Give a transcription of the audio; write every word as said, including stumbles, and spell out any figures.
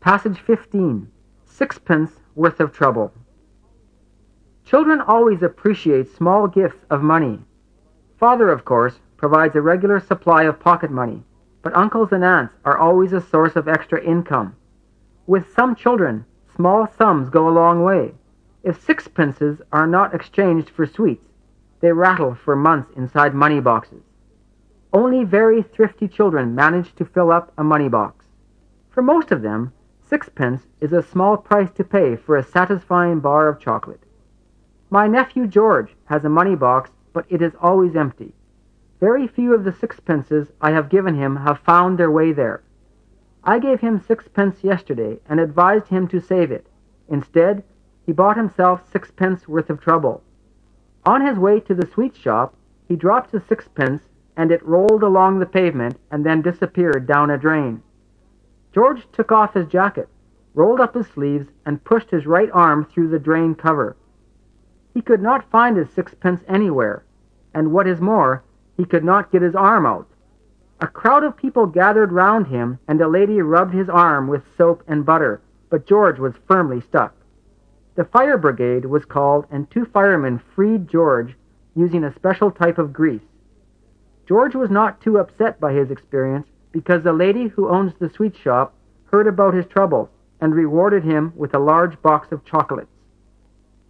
Passage fifteen. Sixpence worth of trouble. Children always appreciate small gifts of money. Father, of course, provides a regular supply of pocket money, but uncles and aunts are always a source of extra income. With some children, small sums go a long way. If sixpences are not exchanged for sweets, they rattle for months inside money boxes. Only very thrifty children manage to fill up a money box. For most of them, sixpence is a small price to pay for a satisfying bar of chocolate. My nephew George has a money box, but it is always empty. Very few of the sixpences I have given him have found their way there. I gave him sixpence yesterday and advised him to save it. Instead, he bought himself sixpence worth of trouble. On his way to the sweet shop, he dropped the sixpence and it rolled along the pavement and then disappeared down a drain. George took off his jacket, rolled up his sleeves, and pushed his right arm through the drain cover. He could not find his sixpence anywhere, and what is more, he could not get his arm out. A crowd of people gathered round him, and a lady rubbed his arm with soap and butter, but George was firmly stuck. The fire brigade was called, and two firemen freed George using a special type of grease. George was not too upset by his experience because the lady who owns the sweet shop heard about his troubles and rewarded him with a large box of chocolates.